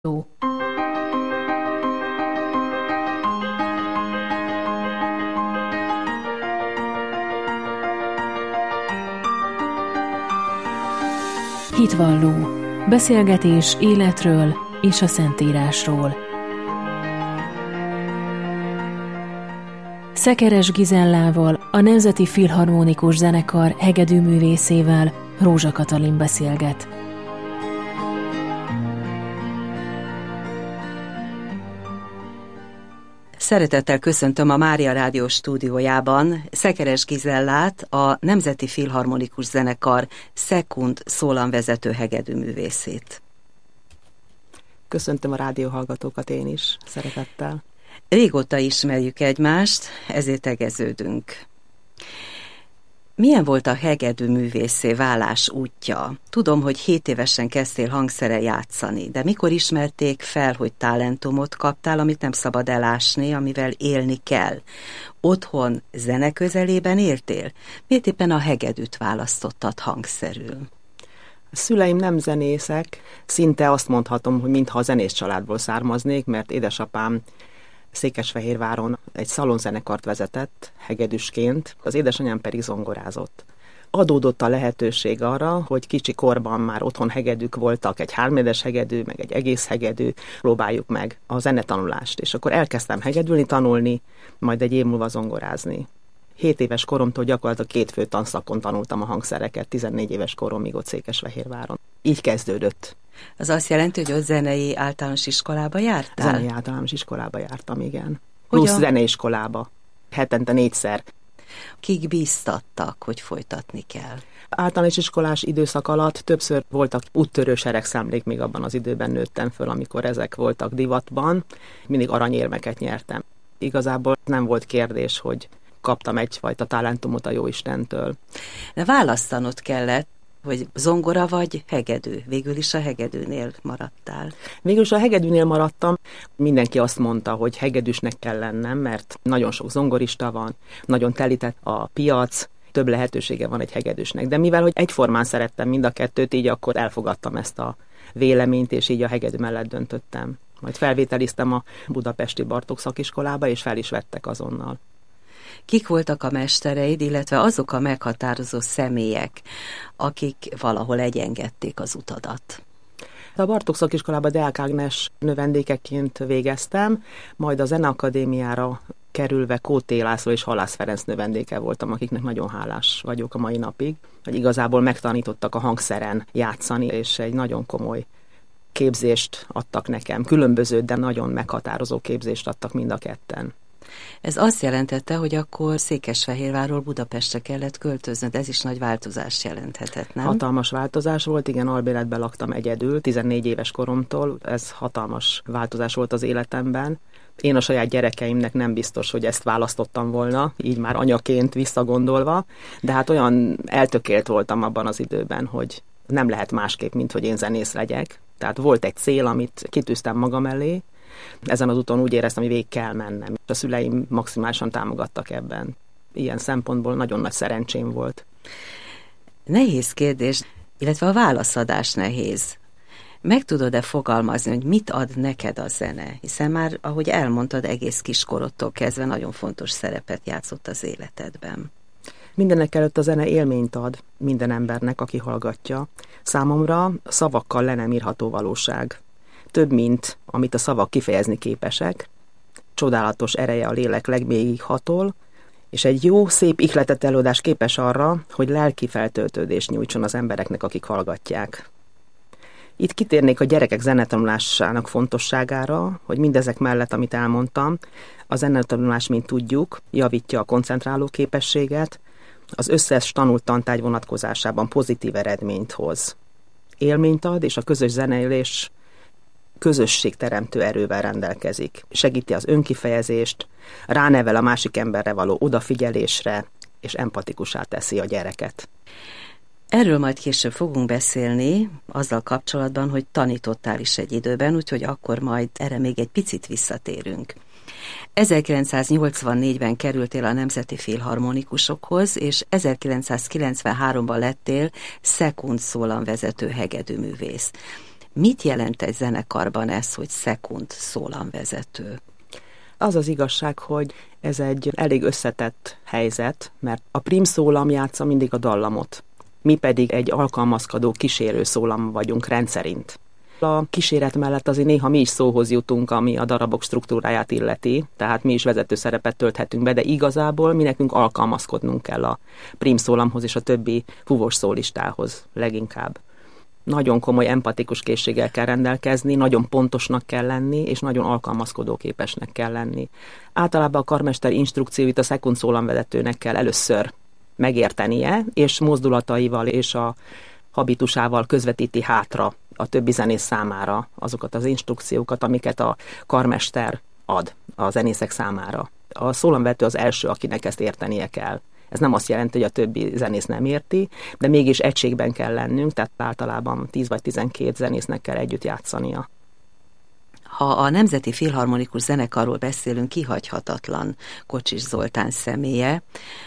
Hitvalló. Beszélgetés életről és a Szentírásról. Szekeres Gizellával, a Nemzeti Filharmonikus Zenekar hegedűművészével Rózsa Katalin beszélget. Szeretettel köszöntöm a Mária Rádió stúdiójában Szekeres Gizellát, a Nemzeti Filharmonikus Zenekar Szekund szólamvezető hegedűművészét. Köszöntöm a rádióhallgatókat én is, szeretettel. Régóta ismerjük egymást, ezért tegeződünk. Milyen volt a hegedűművészé válás útja? Tudom, hogy 7 évesen kezdtél hangszerrel játszani, de mikor ismerték fel, hogy talentumot kaptál, amit nem szabad elásni, amivel élni kell? Otthon zene közelében éltél? Miért éppen a hegedűt választottad hangszerül? A szüleim nem zenészek, szinte azt mondhatom, hogy mintha a zenész családból származnék, mert édesapám Székesfehérváron egy szalonzenekart vezetett hegedűsként, az édesanyám pedig zongorázott. Adódott a lehetőség arra, hogy kicsi korban már otthon hegedűk voltak, egy 3 hegedű, meg egy egész hegedű, próbáljuk meg a zenetanulást. És akkor elkezdtem hegedülni, tanulni, majd egy év múlva zongorázni. 7 éves koromtól gyakorlatilag 2 fő tanszakon tanultam a hangszereket, 14 éves koromig ott Székesfehérváron. Így kezdődött. Az azt jelenti, hogy ott zenei általános iskolába jártál? Zenei általános iskolába jártam, igen. Plusz zeneiskolába. Hetente 4-szer. Kik bíztattak, hogy folytatni kell? Általános iskolás időszak alatt többször voltak úttörő seregszámlék, még abban az időben nőttem föl, amikor ezek voltak divatban. Mindig aranyérmeket nyertem. Igazából nem volt kérdés, hogy kaptam egyfajta talentumot a Jóistentől. De választanod kellett, hogy zongora vagy hegedű. Végül is a hegedűnél maradtál. Végül is a hegedűnél maradtam. Mindenki azt mondta, hogy hegedűsnek kell lennem, mert nagyon sok zongorista van, nagyon telített a piac, több lehetősége van egy hegedűsnek. De mivel, hogy egyformán szerettem mind a kettőt, így akkor elfogadtam ezt a véleményt, és így a hegedű mellett döntöttem. Majd felvételiztem a budapesti Bartók szakiskolába, és fel is vettek azonnal. Kik voltak a mestereid, illetve azok a meghatározó személyek, akik valahol egyengedték az utadat? A Bartók szakiskolában Deák Ágnes növendékeként végeztem, majd a Zeneakadémiára kerülve Kóté László és Halász Ferenc növendéke voltam, akiknek nagyon hálás vagyok a mai napig, hogy igazából megtanítottak a hangszeren játszani, és egy nagyon komoly képzést adtak nekem. Különböző, de nagyon meghatározó képzést adtak mind a ketten. Ez azt jelentette, hogy akkor Székesfehérvárról Budapestre kellett költöznöd, ez is nagy változást jelenthetett, nem? Hatalmas változás volt, igen, albéletben laktam egyedül, 14 éves koromtól, ez hatalmas változás volt az életemben. Én a saját gyerekeimnek nem biztos, hogy ezt választottam volna, így már anyaként visszagondolva, de hát olyan eltökélt voltam abban az időben, hogy nem lehet másképp, mint hogy én zenész legyek. Tehát volt egy cél, amit kitűztem magam elé. Ezen az úton úgy éreztem, hogy végig kell mennem. A szüleim maximálisan támogattak ebben. Ilyen szempontból nagyon nagy szerencsém volt. Nehéz kérdés, illetve a válaszadás nehéz. Meg tudod-e fogalmazni, hogy mit ad neked a zene? Hiszen már, ahogy elmondtad, egész kiskorodtól kezdve nagyon fontos szerepet játszott az életedben. Mindenek előtt a zene élményt ad minden embernek, aki hallgatja. Számomra szavakkal le nem írható valóság. Több, mint amit a szavak kifejezni képesek. Csodálatos ereje a lélek legmélyig hatol, és egy jó, szép ihletett előadás képes arra, hogy lelki feltöltődést nyújtson az embereknek, akik hallgatják. Itt kitérnék a gyerekek zenetanulásának fontosságára, hogy mindezek mellett, amit elmondtam, a zenetanulás, mint tudjuk, javítja a koncentráló képességet, az összes tanult tantárgy vonatkozásában pozitív eredményt hoz. Élményt ad, és a közös zeneélés közösségteremtő erővel rendelkezik. Segíti az önkifejezést, ránevel a másik emberre való odafigyelésre, és empatikussá teszi a gyereket. Erről majd később fogunk beszélni, azzal kapcsolatban, hogy tanítottál is egy időben, úgyhogy akkor majd erre még egy picit visszatérünk. 1984-ben kerültél a Nemzeti Filharmonikusokhoz, és 1993-ban lettél Szekund szólamvezető hegedűművész. Mit jelent egy zenekarban ez, hogy szekund szólamvezető? Az az igazság, hogy ez egy elég összetett helyzet, mert a prim szólam játsza mindig a dallamot. Mi pedig egy alkalmazkodó kísérő szólam vagyunk rendszerint. A kíséret mellett azért néha mi is szóhoz jutunk, ami a darabok struktúráját illeti, tehát mi is vezető szerepet tölthetünk be, de igazából mi nekünk alkalmazkodnunk kell a prim szólamhoz és a többi fúvós szólistához leginkább. Nagyon komoly empatikus készséggel kell rendelkezni, nagyon pontosnak kell lenni, és nagyon alkalmazkodóképesnek kell lenni. Általában a karmester instrukcióit a szekund szólamvezetőnek kell először megértenie, és mozdulataival és a habitusával közvetíti hátra a többi zenész számára azokat az instrukciókat, amiket a karmester ad a zenészek számára. A szólamvezető az első, akinek ezt értenie kell. Ez nem azt jelenti, hogy a többi zenész nem érti, de mégis egységben kell lennünk, tehát általában 10 vagy 12 zenésznek kell együtt játszania. Ha a Nemzeti Filharmonikus Zenekarról beszélünk, kihagyhatatlan Kocsis Zoltán személye.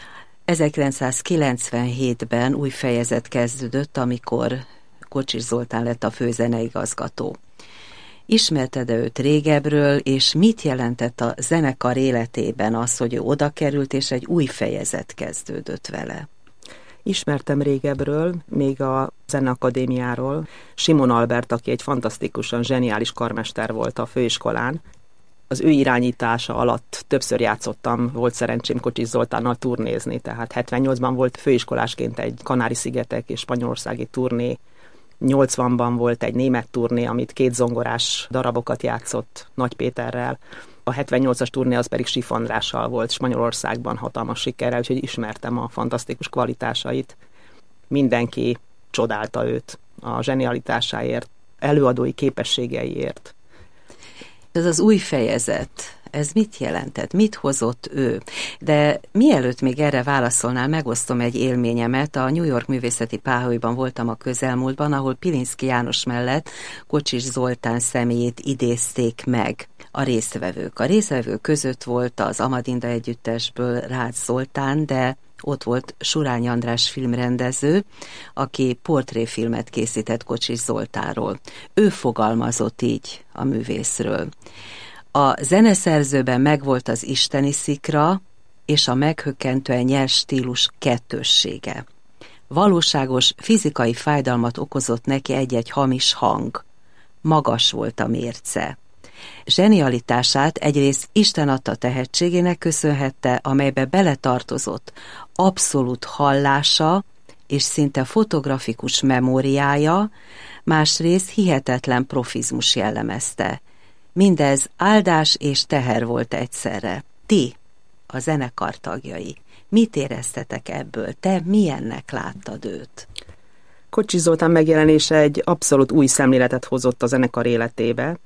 1997-ben új fejezet kezdődött, amikor Kocsis Zoltán lett a főzeneigazgató. Ismerted-e őt régebről, és mit jelentett a zenekar életében az, hogy ő oda került, és egy új fejezet kezdődött vele? Ismertem régebről, még a Zeneakadémiáról. Simon Albert, aki egy fantasztikusan zseniális karmester volt a főiskolán. Az ő irányítása alatt többször játszottam, volt szerencsém Kocsis Zoltánnal turnézni, tehát 78-ban volt főiskolásként egy Kanári-szigetek és spanyolországi turné, 80-ban volt egy német turné, amit 2 zongorás darabokat játszott Nagy Péterrel. A 78-as turné az pedig Sif Andrással volt Spanyolországban hatalmas sikerrel, úgyhogy ismertem a fantasztikus kvalitásait. Mindenki csodálta őt a zsenialitásáért, előadói képességeiért. Ez az új fejezet, ez mit jelentett? Mit hozott ő? De mielőtt még erre válaszolnál, megosztom egy élményemet. A New York Művészeti Páholyban voltam a közelmúltban, ahol Pilinszky János mellett Kocsis Zoltán személyét idézték meg a résztvevők. A résztvevők között volt az Amadinda együttesből Rácz Zoltán, de ott volt Surányi András filmrendező, aki portréfilmet készített Kocsis Zoltánról. Ő fogalmazott így a művészről. A zeneszerzőben megvolt az isteni szikra és a meghökkentően nyers stílus kettőssége. Valóságos fizikai fájdalmat okozott neki egy-egy hamis hang. Magas volt a mérce. Zsenialitását egyrészt Isten adta tehetségének köszönhette, amelybe beletartozott abszolút hallása és szinte fotografikus memóriája, másrészt hihetetlen profizmus jellemezte. Mindez áldás és teher volt egyszerre. Ti, a zenekar tagjai, mit éreztetek ebből? Te milyennek láttad őt? Kocsis Zoltán megjelenése egy abszolút új szemléletet hozott a zenekar életébe.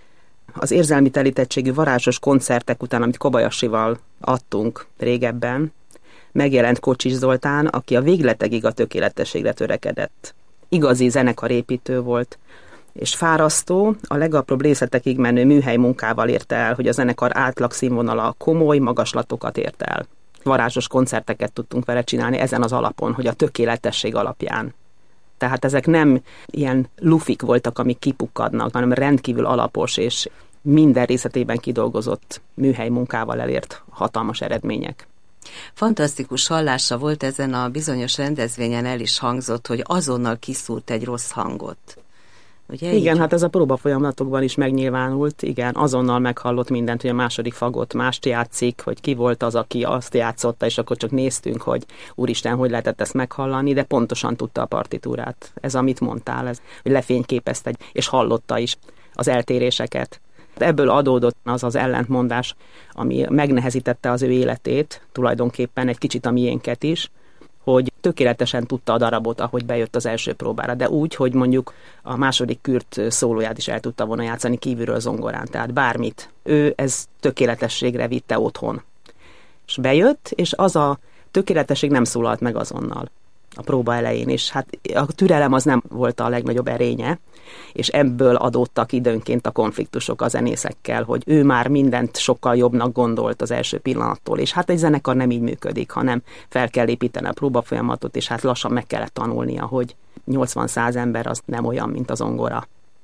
Az érzelmi telítettségű varázsos koncertek után, amit Kobayashival adtunk régebben, megjelent Kocsis Zoltán, aki a végletekig a tökéletességre törekedett. Igazi zenekarépítő volt, és fárasztó, a legapróbb részletekig menő műhely munkával érte el, hogy a zenekar átlag színvonala komoly magaslatokat ért el. Varázsos koncerteket tudtunk vele csinálni ezen az alapon, hogy a tökéletesség alapján. Tehát ezek nem ilyen lufik voltak, amik kipukkadnak, hanem rendkívül alapos és minden részletében kidolgozott műhely munkával elért hatalmas eredmények. Fantasztikus hallása volt, ezen a bizonyos rendezvényen el is hangzott, hogy azonnal kiszúrt egy rossz hangot. Ugye, igen, így? Hát ez a próbafolyamatokban is megnyilvánult, igen, azonnal meghallott mindent, hogy a második fagot mást játszik, hogy ki volt az, aki azt játszotta, és akkor csak néztünk, hogy úristen, hogy lehetett ezt meghallani, de pontosan tudta a partitúrát. Ez, amit mondtál, ez, hogy lefényképezte, és hallotta is az eltéréseket. Ebből adódott az az ellentmondás, ami megnehezítette az ő életét, tulajdonképpen egy kicsit a miénket is, hogy tökéletesen tudta a darabot, ahogy bejött az első próbára, de úgy, hogy mondjuk a második kürt szólóját is el tudta volna játszani kívülről zongorán, tehát bármit. Ő ez tökéletességre vitte otthon. És bejött, és az a tökéletesség nem szólalt meg azonnal a próba elején, és hát a türelem az nem volt a legnagyobb erénye, és ebből adódtak időnként a konfliktusok a zenészekkel, hogy ő már mindent sokkal jobbnak gondolt az első pillanattól, és hát egy zenekar nem így működik, hanem fel kell építeni a próbafolyamatot, és hát lassan meg kellett tanulnia, hogy 80-100 ember az nem olyan, mint a zongora.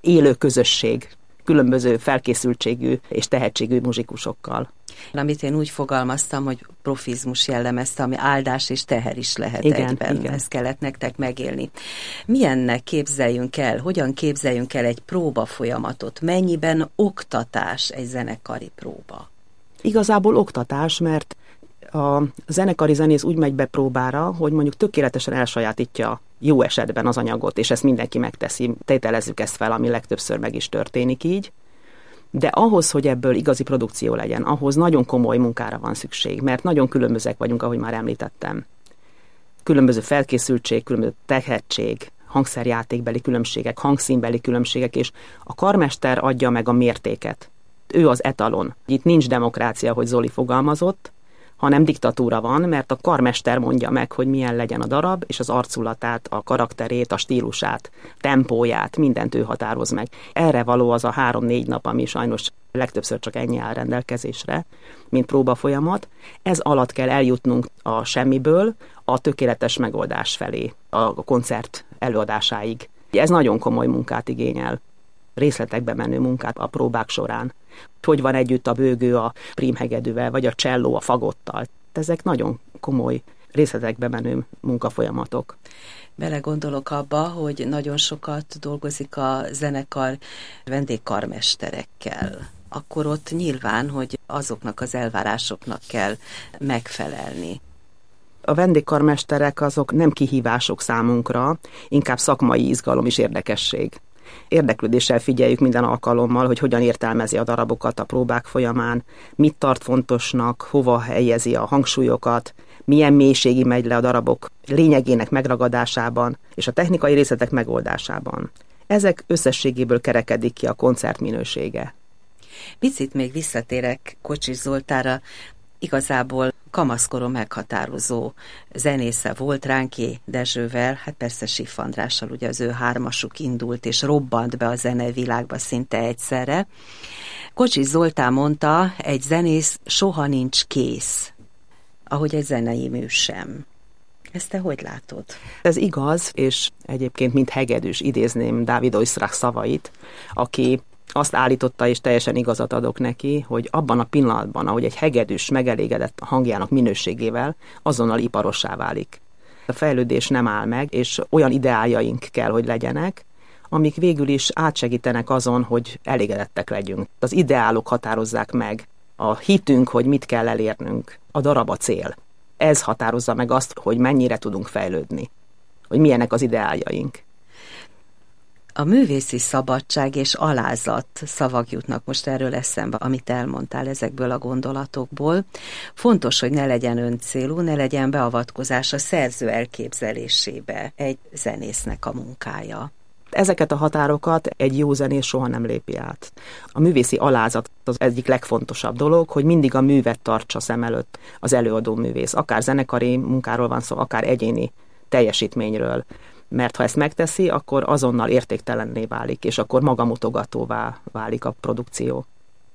élő közösség, különböző felkészültségű és tehetségű muzsikusokkal. Amit én úgy fogalmaztam, hogy profizmus jellemezte, ami áldás és teher is lehet egyben. Igen. Ezt kellett nektek megélni. Milyennek képzeljünk el, hogyan képzeljünk el egy próba folyamatot? Mennyiben oktatás egy zenekari próba? Igazából oktatás, mert a zenekari zenész úgy megy be próbára, hogy mondjuk tökéletesen elsajátítja jó esetben az anyagot, és ezt mindenki megteszi. Tételezzük ezt fel, ami legtöbbször meg is történik így. De ahhoz, hogy ebből igazi produkció legyen, ahhoz nagyon komoly munkára van szükség, mert nagyon különbözőek vagyunk, ahogy már említettem. Különböző felkészültség, különböző tehetség, hangszerjátékbeli különbségek, hangszínbeli különbségek, és a karmester adja meg a mértéket. Ő az etalon. Itt nincs demokrácia, hogy Zoli fogalmazott, hanem diktatúra van, mert a karmester mondja meg, hogy milyen legyen a darab, és az arculatát, a karakterét, a stílusát, tempóját, mindent ő határoz meg. Erre való az a 3-4 nap, ami sajnos legtöbbször csak ennyi áll rendelkezésre, mint próbafolyamat. Ez alatt kell eljutnunk a semmiből a tökéletes megoldás felé, a koncert előadásáig. Ez nagyon komoly munkát igényel, részletekbe menő munkát a próbák során. Hogy van együtt a bőgő a prímhegedűvel, vagy a cselló a fagottal. Ezek nagyon komoly, részletekbe menő munkafolyamatok. Belegondolok abba, hogy nagyon sokat dolgozik a zenekar vendégkarmesterekkel. Akkor ott nyilván, hogy azoknak az elvárásoknak kell megfelelni. A vendégkarmesterek azok nem kihívások számunkra, inkább szakmai izgalom és érdekesség. Érdeklődéssel figyeljük minden alkalommal, hogy hogyan értelmezi a darabokat a próbák folyamán, mit tart fontosnak, hova helyezi a hangsúlyokat, milyen mélységi megy le a darabok lényegének megragadásában és a technikai részletek megoldásában. Ezek összességéből kerekedik ki a koncert minősége. Picit még visszatérek Kocsis Zoltánra, igazából kamaszkoron meghatározó zenésze volt Ránki Dezsővel, hát persze Siff Andrással, ugye az ő hármasuk indult és robbant be a zenevilágba szinte egyszerre. Kocsis Zoltán mondta, egy zenész soha nincs kész, ahogy egy zenei mű sem. Ezt te hogy látod? Ez igaz, és egyébként mint hegedűs idézném Dávid Oistrakh szavait, aki azt állította, és teljesen igazat adok neki, hogy abban a pillanatban, ahogy egy hegedűs megelégedett a hangjának minőségével, azonnal iparossá válik. A fejlődés nem áll meg, és olyan ideáljaink kell, hogy legyenek, amik végül is átsegítenek azon, hogy elégedettek legyünk. Az ideálok határozzák meg a hitünk, hogy mit kell elérnünk, a darab a cél. Ez határozza meg azt, hogy mennyire tudunk fejlődni, hogy milyenek az ideáljaink. A művészi szabadság és alázat szavak jutnak most erről eszembe, amit elmondtál ezekből a gondolatokból. Fontos, hogy ne legyen öncélú, ne legyen beavatkozás a szerző elképzelésébe egy zenésznek a munkája. Ezeket a határokat egy jó zenész soha nem lépi át. A művészi alázat az egyik legfontosabb dolog, hogy mindig a művet tartsa szem előtt az előadó művész. Akár zenekari munkáról van szó, akár egyéni teljesítményről. Mert ha ezt megteszi, akkor azonnal értéktelenné válik, és akkor magamutogatóvá válik a produkció.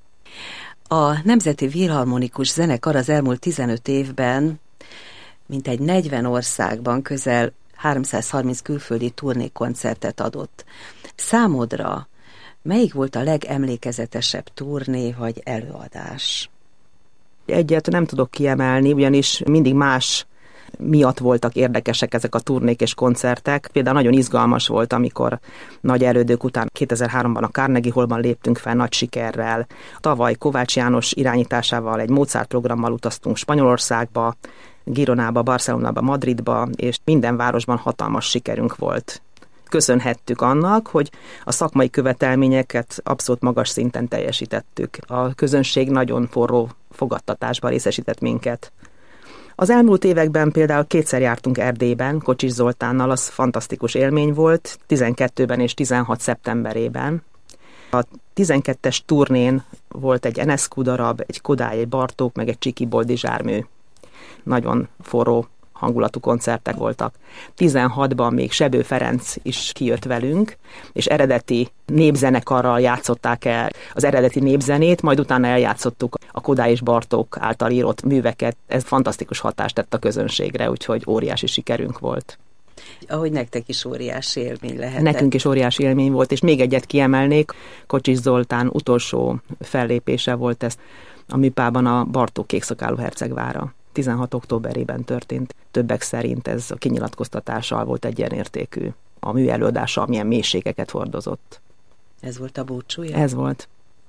A Nemzeti Filharmonikus Zenekar az elmúlt 15 évben mintegy 40 országban közel 330 külföldi turnékoncertet adott. Számodra melyik volt a legemlékezetesebb turné vagy előadás? Egyet nem tudok kiemelni, ugyanis mindig más miatt voltak érdekesek ezek a turnék és koncertek. Például nagyon izgalmas volt, amikor nagy elődők után 2003-ban a Carnegie Hallban léptünk fel nagy sikerrel. Tavaly Kovács János irányításával egy Mozart programmal utaztunk Spanyolországba, Gironába, Barcelonába, Madridba, és minden városban hatalmas sikerünk volt. Köszönhettük annak, hogy a szakmai követelményeket abszolút magas szinten teljesítettük. A közönség nagyon forró fogadtatásban részesített minket. Az elmúlt években például 2-szer jártunk Erdélyben, Kocsis Zoltánnal, az fantasztikus élmény volt, 12-ben és 16 szeptemberében. A 12-es turnén volt egy Enescu darab, egy Kodály, egy Bartók, meg egy Csiki Boldizsármű. Nagyon forró hangulatú koncertek voltak. 16-ban még Sebő Ferenc is kijött velünk, és eredeti népzenekarral játszották el az eredeti népzenét, majd utána eljátszottuk a Kodály és Bartók által írott műveket. Ez fantasztikus hatást tett a közönségre, úgyhogy óriási sikerünk volt. Ahogy nektek is óriási élmény lehetett. Nekünk is óriási élmény volt, és még egyet kiemelnék, Kocsis Zoltán utolsó fellépése volt ez a Műpában a Bartók Kékszakálú hercegvára. 16. októberében történt. Többek szerint ez a kinyilatkoztatással volt egyenértékű. A műelőadása milyen mélységeket hordozott. Ez volt a búcsúja? Ez volt.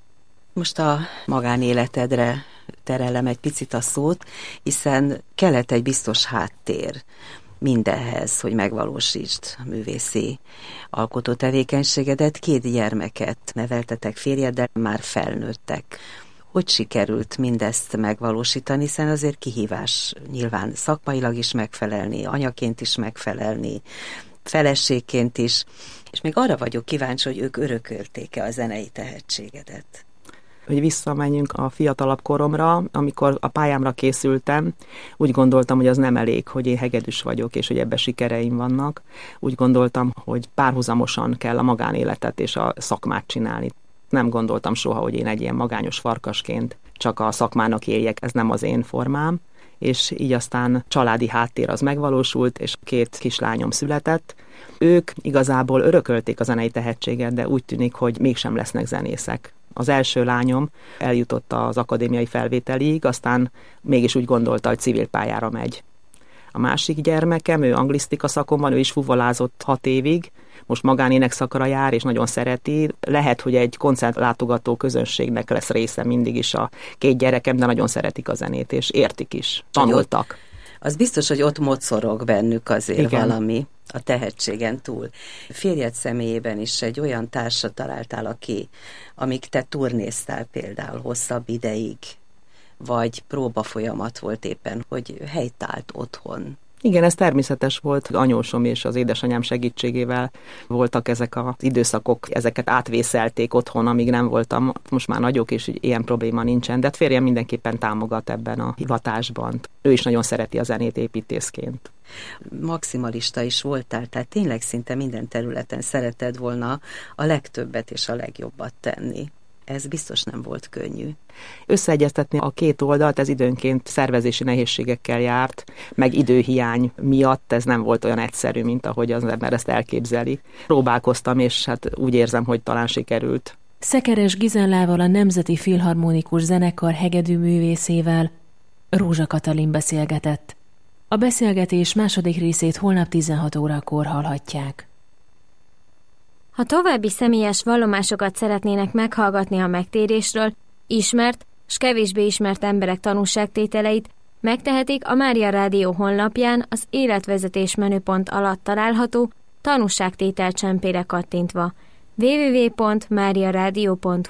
Most a magánéletedre terelem egy picit a szót, hiszen kellett egy biztos háttér mindenhez, hogy megvalósítsd a művészi alkotó tevékenységedet. 2 gyermeket neveltetek férjeddel, már felnőttek. Hogy sikerült mindezt megvalósítani, hiszen azért kihívás nyilván szakmailag is megfelelni, anyaként is megfelelni, feleségként is, és még arra vagyok kíváncsi, hogy ők örökölték-e a zenei tehetségedet. Hogy visszamenjünk a fiatalabb koromra, amikor a pályámra készültem, úgy gondoltam, hogy az nem elég, hogy én hegedűs vagyok, és hogy ebben sikereim vannak. Úgy gondoltam, hogy párhuzamosan kell a magánéletet és a szakmát csinálni. Nem gondoltam soha, hogy én egy ilyen magányos farkasként csak a szakmának éljek, ez nem az én formám, és így aztán családi háttér az megvalósult, és 2 kislányom született. Ők igazából örökölték a zenei tehetséget, de úgy tűnik, hogy mégsem lesznek zenészek. Az első lányom eljutott az akadémiai felvételig, aztán mégis úgy gondolta, hogy civil pályára megy. A másik gyermekem, ő anglisztika szakon van, ő is fuvolázott 6 évig, most magánének szakra jár, és nagyon szereti. Lehet, hogy egy koncertlátogató közönségnek lesz része mindig is a 2 gyerekem, de nagyon szeretik a zenét, és értik is, tanultak. Az biztos, hogy ott mocorog bennük azért igen. Valami a tehetségen túl. Férjed személyében is egy olyan társat találtál, amíg te turnéztál például hosszabb ideig, vagy próbafolyamat volt éppen, hogy helytált otthon. Igen, ez természetes volt. Anyósom és az édesanyám segítségével voltak ezek az időszakok, ezeket átvészelték otthon, amíg nem voltam. Most már nagyok, és ilyen probléma nincsen, de férjem mindenképpen támogat ebben a hivatásban. Ő is nagyon szereti a zenét építészként. Maximalista is voltál, tehát tényleg szinte minden területen szeretted volna a legtöbbet és a legjobbat tenni. Ez biztos nem volt könnyű. Összeegyeztetni a 2 oldalt, ez időnként szervezési nehézségekkel járt, meg időhiány miatt ez nem volt olyan egyszerű, mint ahogy az ember ezt elképzeli. Próbálkoztam, és hát úgy érzem, hogy talán sikerült. Szekeres Gizellával, a Nemzeti Filharmonikus Zenekar hegedűművészével Rózsa Katalin beszélgetett. A beszélgetés második részét holnap 16 órakor hallhatják. Ha további személyes vallomásokat szeretnének meghallgatni a megtérésről, ismert s kevésbé ismert emberek tanúságtételeit, megtehetik a Mária Rádió honlapján az életvezetés menüpont alatt található tanúságtétel csempére kattintva www.mariaradio.hu